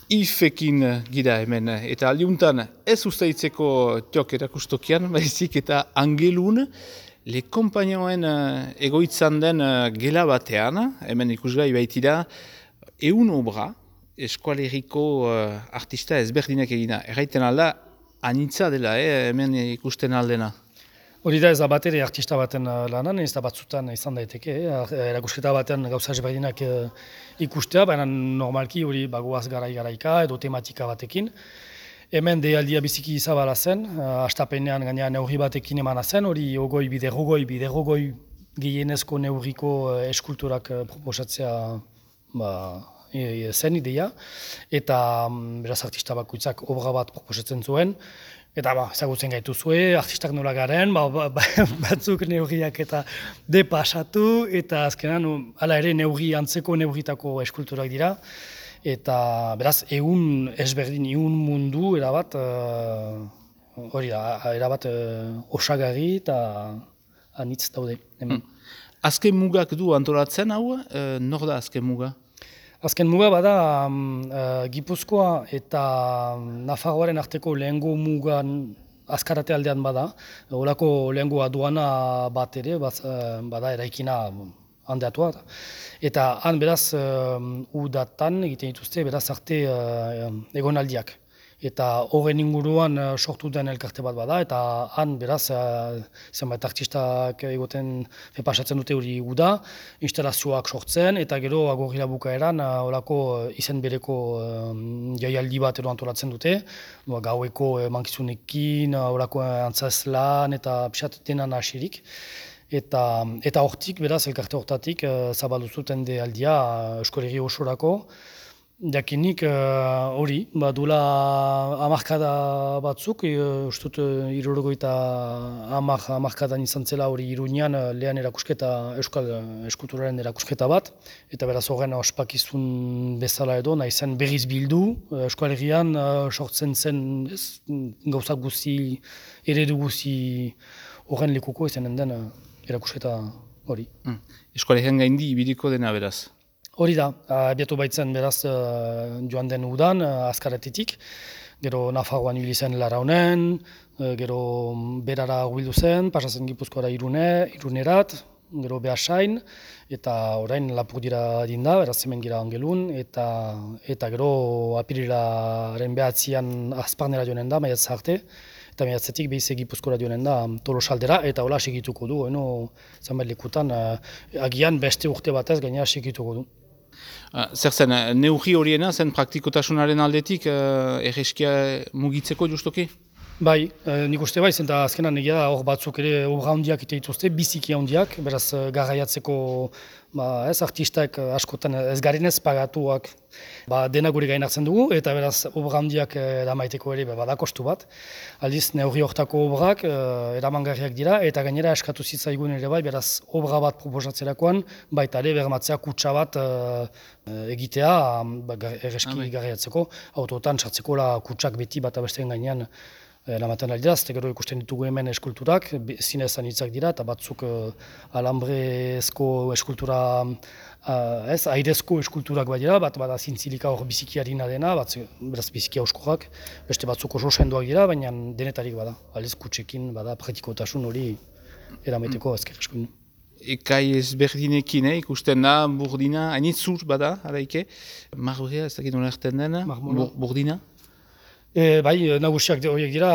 Ifekin gira hemen, eta aldiuntan ez ustaitzeko tiok erakustokian, baizik eta angelun, Le Compagnoen egoitzan den gela batean, hemen ikusgai baitira, 100 obra, eskualeriko artista ezberdinak egina. Erraiten alda, anitza dela, hemen ikusten aldena. Hori da ez da batere artista baten lanan, ez da batzutan izan daiteke, erakusketa baten gauza ezberdinak ikustea, baina normalki hori bagoaz garaika edo tematika batekin. Hemen deialdia biziki izabala zen, hastapenean gainean neurri batekin emana zen, hori biderrogoi gehienezko neurriko eskulturak proposatzea zen ideia, eta beraz artista bakoitzak obra bat proposatzen zuen, eta ezagutzen gaituzue, artistak nola garen, batzuk neurriak eta depasatu, eta azkenan hala ere antzeko neurritako eskulturak dira, eta beraz ehun ezberdin, ehun mundu erabat, hori da, erabat osagarri eta anitz daude. Azken mugak du antolatzen hau, nor da azken muga? Azken muga bada Gipuzkoa eta Nafarroaren arteko lehengo mugan azkarate aldean bada. Horako lehengo aduana bat ere, bada eraikina handeatua. Eta han beraz udatan egiten dituzte beraz arte egonaldiak. Eta horren inguruan sortu den elkarte bat bada, eta han beraz zenbait artistak egoten pasatzen dute hori uda, instalazioak sortzen, eta gero agorrila bukaeran horako izen bereko jaialdi bat edo antolatzen dute, gaueko mankizunekin, horako antzazlan eta pixat denan hasirik. Eta hortik, beraz, elkarte hortatik zabaldu zuten deialdia Euskal Herri osorako. Jakinik hori, duela hamarkada batzuk, ustut 70 hamarkadan izan zela hori Iruñean lehen erakusketa, euskal eskulturaren erakusketa bat, eta beraz horren ospakizun bezala edo, nahi zen berriz bildu, Euskal Herrian sortzen zen gauzak guzi, eredu guzi horren lekuko izanen den erakusketa hori. Euskal Herrian gaindi ibiliko dena beraz? Hori da, abiatu baitzen beraz joan den udan, azkaretitik, gero Nafarroan ibili zen Larraunen, gero berara hubildu zen, pasatzen Gipuzkoara Irunerat, gero Beasain, eta orain Lapurdira dinda, beraz hemen gira angelun, eta gero apirilaren behatzian Azparnera joanen da, maiatz arte, eta maiatzetik behize Gipuzkoara joanen da Tolosaldera, eta hola segituko du, zenbait lekutan, agian beste urte batez gainera segituko du. Zer zen, neurri horiena zen praktikotasunaren aldetik erreskia mugitzeko justoki? Bai, nik uste bai, zenta azkenan egia hor batzuk ere obra handiak ite dituzte, biziki handiak, beraz garraiatzeko artistak askotan ez garenez pagatuak dena gure gain hartzen dugu, eta beraz obra handiak eramaiteko ere badakostu bat. Aldiz, neurri hortako obrak eramangarriak dira, eta gainera eskatu zitzaigun ere bai, beraz obra bat proposatzerakoan, baita ere bermatzea kutsa bat egitea erreski garraiatzeko, autotan sartzeko kutsak beti bat abestean gainean lamaten aldera, zete gero ikusten ditugu hemen eskulturak, zinez anitzak dira, eta batzuk alambrezko eskultura, airezko eskulturak badira, bat bada zintzilika hor biziki harina dena, beraz biziki hauskorrak, beste batzuk oso sendoak dira, baina denetarik bada, aliz kutsekin bada praktikotasun hori erameteko ezker eskun. Ekai ezberdinekin ikusten da, burdina, hainitzur bada, araike, marborea, ez dakit nola erten den, burdina? Bai, nagusiak horiek dira,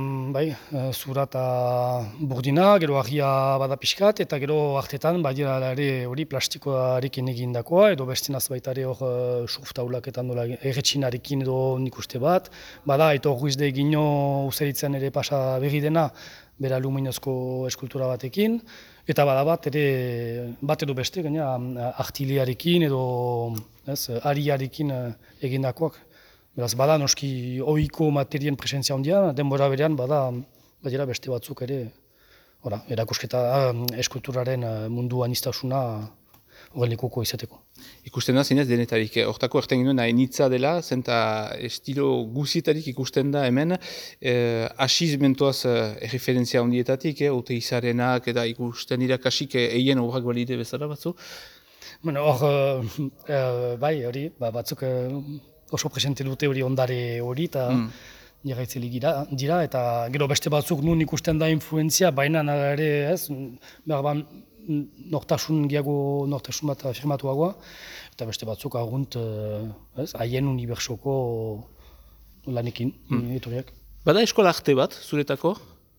zura eta burdina, gero argia bada pixkat, eta gero artetan, badira ere hori plastikoarekin egindakoa, edo bestinaz baita ere hor surftaulaketan dola erretxinarekin edo nik uste bat. Bada, eta hor guizde egino uzeritzen ere pasa berri dena, bera aluminozko eskultura batekin, eta bada bat edo beste, gaina artiliarekin edo ariarekin egindakoak. Beraz, bada noski ohiko materien presentzia handia, denbora berean badira beste batzuk ere erakusketa eskulturaren mundu aniztasuna horren lekuko izateko. Ikusten da zinez denetarik, hortako erten ginen hainitza dela, zenta estilo guzietarik ikusten da hemen, asiz mentoaz erreferentzia handietatik, ote izarenak eta ikusten irakasik eien obrak balide bezala batzu? Hor, bai, hori, batzuk oso presente dute hori ondare hori, eta jarraitzeli dira, eta gero beste batzuk nun ikusten da influenzia, baina ere ez, behar nortasun bat afirmatuagoa, eta beste batzuk argunt haien unibertsoko lanekin, etorriak. Bada eskola arte bat, zuretako?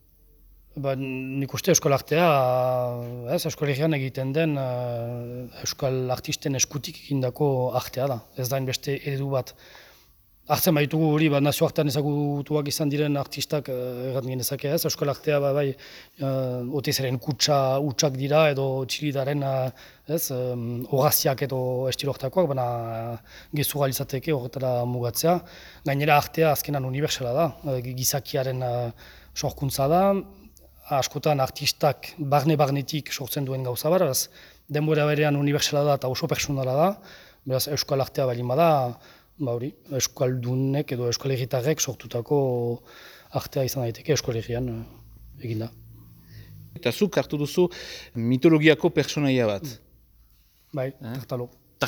Nik uste eskolartea, eskolegian egiten den euskal artisten eskutik egindako artea da. Ez da beste eredu bat. Hartzen baitugu hori, nazioartean ezagutuak izan diren artistak erraten genezake ez. Eskolartea otezaren kutsa hutsak dira edo txilidaren horaziak edo estilortakoak, baina gezurra izateke horretara mugatzea. Gainera artea azkenan unibertsala da, gizakiaren sorkuntza da. Askotan artistak barnetik sortzen duen gauza beraz, denbora berean unibertsala da eta oso personala da, beraz euskal artea balin bada, euskaldunek edo euskalegitarrek sortutako artea izan daiteke euskalegian eginda. Eta zuk hartu duzu mitologiako personaia bat? Bai, Tartalo.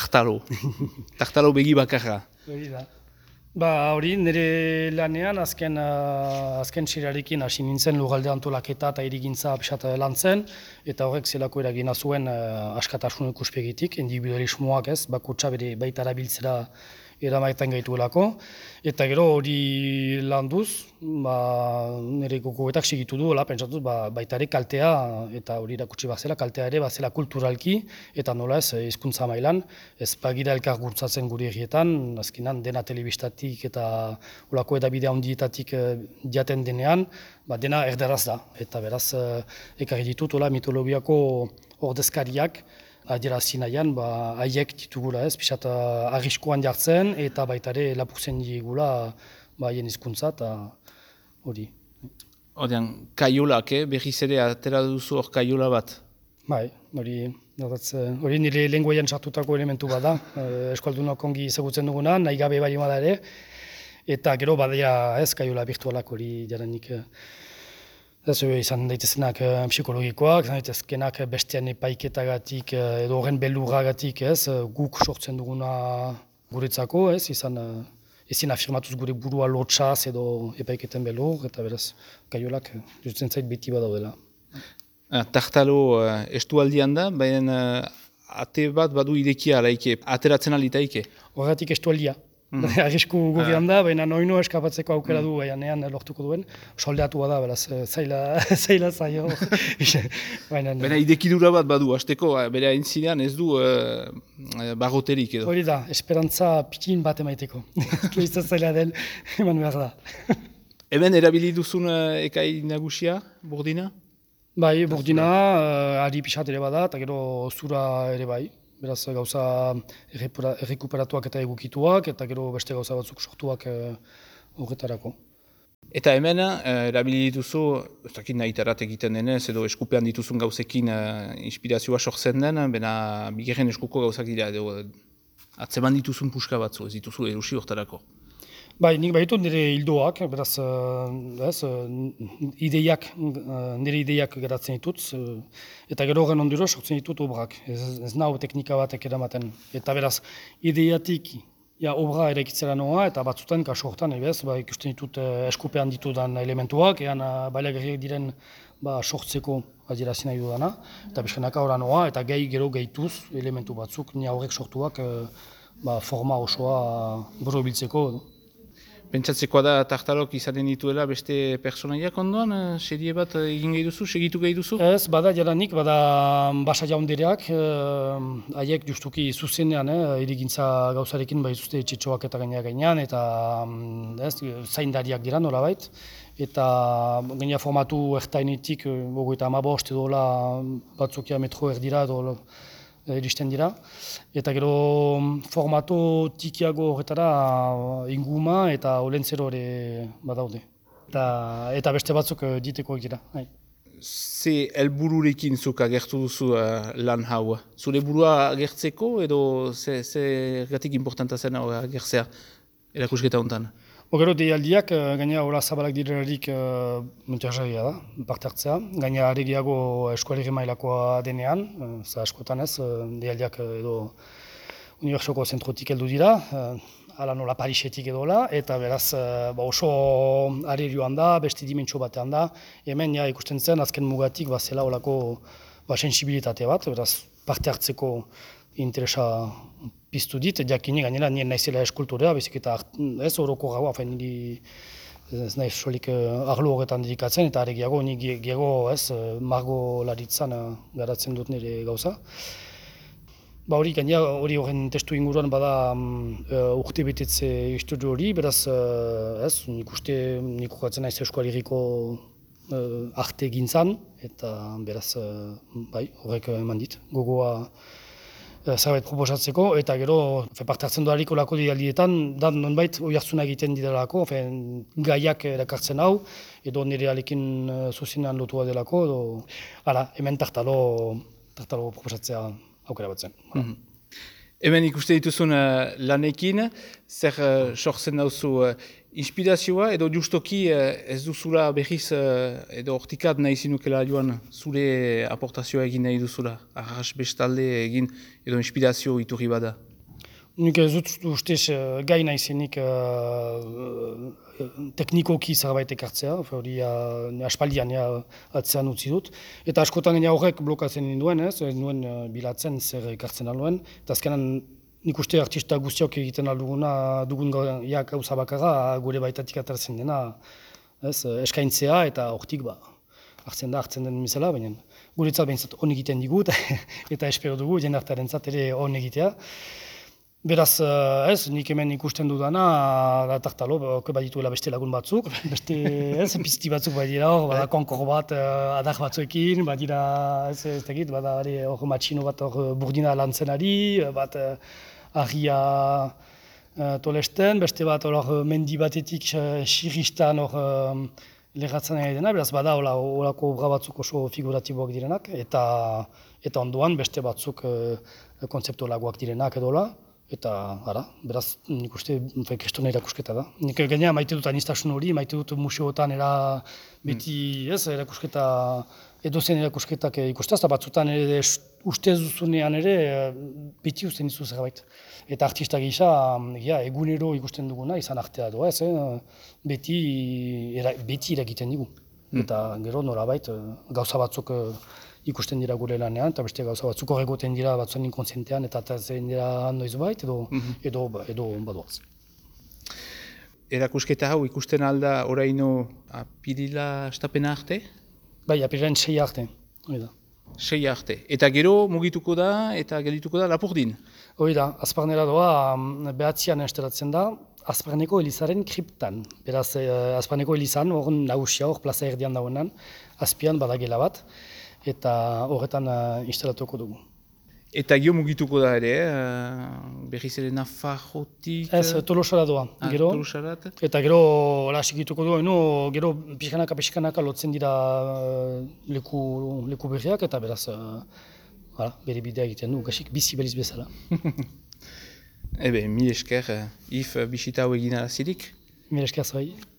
Tartalo begi bakarra. Hori da. Hori, nire lanean azken txirarekin hasi nintzen lugalde antolaketa eta irigintza pixat lan zen, eta horrek zelako eragina zuen askatasun ikuspegitik, individualismoak bakotxa bere baita erabiltzera eramaetan gaituelako, eta gero hori landuz, nire gogoetak segitu du, pentsatuz baita ere kaltea, eta hori irakutsi bazela, kaltea ere bazela kulturalki, eta nola ez hizkuntza mailan, ez bagira elkar gurtzatzen gure egietan, azkenan dena telebistatik eta olako edabide handietatik jaten denean, dena erderaz da, eta beraz ekarri ditut mitologiako ordezkariak, adierazi nahian, haiek ditugula pixat arriskoan jartzen eta baita ere lapurtzen digula haien hizkuntza eta hori. Odean, kaiolak, berriz ere atera duzu hor kaiola bat? Bai, hori nire lenguaian sartutako elementu bat da, eskualdunok ongi ezagutzen duguna, nahi gabe bai emada ere, eta gero badea kaiola virtualak hori jaranik. Izan daitezenak psikologikoak, izan daitezkenak bestean epaiketagatik edo horren beldurragatik guk sortzen duguna guretzako, ezin afirmatuz gure burua lotxaz edo epaiketen beldur, eta beraz, kaiolak jutzen zait beti badaudela. Tartalo estualdian da, baina ate bat badu irekia alaike, ateratzen alitaike? Horregatik estualdia. Arrisku gubian da, baina noino eskapatzeko aukera du gaianean lortuko duen. Soldatua da, beraz, zaila zaio. Baina idekidura bat badu, hasteko bere aintzinean ez du bagoterik edo. Hori da, esperantza pitin bat emaiteko. Leizta zaila den, eman behar da. Hemen erabili duzun ekai nagusia, burdina? Bai, burdina, ari pixat ere bada, eta gero zura ere bai. Beraz, gauza errekuperatuak eta egukituak, eta gero beste gauza batzuk sortuak horretarako. Eta hemen, erabili dituzu, ez dakit nahitarat egiten denez, edo eskupean dituzun gauzekin inspirazioa sortzen den, baina bigarren eskuko gauzak dira, edo atzeman dituzun puska batzu, ez dituzu erusi horretarako. Bai, nik baitut nire hildoak, beraz, nire ideiak geratzen ditut, eta gero horren ondiro sortzen ditut obrak. Ez nahu teknika batek eramaten. Eta beraz, ideiatik obra eraikitzera noa, eta batzutan, kaso horretan, ikusten ditut eskupean ditudan elementuak, ean bailagarriak diren sortzeko adierazi nahi dudana, eta beskenaka horra noa, eta gero gehituz elementu batzuk, nia horrek sortuak forma osoa borobiltzeko. Pentsatzekoa da Tartalok izaten dituela beste personaiak ondoan, serie bat egin gehi duzu, segitu gehi duzu? Ez, bada jalanik, bada basa jaundereak, haiek justuki zuzenean, irigintza gauzarekin baizuzte txetxoak eta gainean, eta zaindariak dira nolabait, eta gainea formatu ertainetik, eta 15 edo batzukia metro erdira edo iristen dira, eta gero formato tikiago horretara inguma eta olentzero ere badaude. Eta beste batzuk ditekoak dira. Ze helbururekin zuk agertu duzu lan hau? Zure burua agertzeko edo zergatik importanta zen agertzea erakusketa honetan? Gero deialdiak, gaina hola zabalak direlarik interesgarria da, parte hartzea. Gaina aregiago eskualegi mailakoa denean, askotan ez, deialdiak edo unibertsoko zentrotik heldu dira. ala nola Parisetik edola, eta beraz oso arerioan da, beste dimentsio batean da, hemen ja ikusten zen azken mugatik zela olako sensibilitate bat, beraz parte hartzeko interesa piztu dit, jakini gainera nien naizela eskulturea, bezik eta ez horoko gaua, niri ez nahi solik arlo horretan dedikatzen, eta aregiago nik gero margolaritzan garatzen dut nire gauza. Hori gainera hori horren testu inguruan bada urte betetze istudio hori, beraz nik uste nik ukatzen naiz Euskal Herriko arte gintzan, eta beraz horrek eman dit gogoa zerbait proposatzeko, eta gero parte hartzen duarik olako dialdietan, da nonbait oihartzuna egiten didalako, gaiak erakartzen hau, edo nire alekin zuzenean lotua delako, edo hemen tartalo proposatzea aukera batzen. Hemen ikuste dituzun lanekin, zer sortzen dauzu inspirazioa, edo justoki ez duzula behiz edo hortikat nahi zinukela joan zure aportazioa egin nahi duzula, arras bestalde egin edo inspirazio iturri bada? Nik ez dut ustez gai nahi zenik teknikoki zerbait ekartzea, hori aspaldian atzean utzi dut. Eta askotan horrek blokatzen ninduen, ez nuen bilatzen zer ekartzen aluen. Eta azkenan nik uste artista guztiok egiten dugun gauza bakarra gure baitatik atertzen dena eskaintzea eta hortik hartzen den bezala, baina guretzat behintzat on egiten digut eta espero dugu jendartarentzat ere on egitea. Beraz, nik hemen ikusten dudana, da tartalo, badituela beste lagun batzuk, beste pizti batzuk badira hor, bada konkor bat adar batzuekin, badira, ez tegit, bada hor matxino bat hor burdina lantzen ari, bat argia tolesten, beste bat hor mendi batetik xirristan hor legatzen ari dena, beraz bada horako obra batzuk oso figuratiboak direnak, eta ondoan beste batzuk kontzeptualagoak direnak edola. Eta, beraz, nik uste kristona erakusketa da. Nik gainera maite dut anistasun hori, maite dut museotan beti erakusketa, edozen erakusketak ikustaz, eta batzutan ere ustez duzunean ere beti usten dizu zerbait. Eta artista gisa, egunero ikusten duguna, izan artea doa, beti eragiten digu. Eta gero norabait gauza batzuk ikusten dira gure lanean, eta beste gauza batzuk horregoten dira batzuen inkontzientean, eta zen dira noiz bait, edo badoaz. Erakusketa hau ikusten alda oraino apirila estapena arte? Bai, apirilan 6 arte. 6 arte. Eta gero mugituko da, eta geldituko da Lapurdin? Hori da, Azparnera doa behatzian estelatzen da, Azparneko Elizaren kriptan. Beraz, Azparneko Elizan, hor nagusia hor plaza erdian dauenan, azpian badagela bat, eta horretan instalatuko dugu. Eta gero mugituko da ere, berriz ere Nafarrotik? Ez, Tolosara doa. Tolosarat? Eta gero sikituko du, gero pixkanaka lotzen dira leku berriak, eta beraz, bere bidea egiten du, gasik bizi beriz bezala. Mil esker, if bisita hau egin arazirik? Mil esker zoi.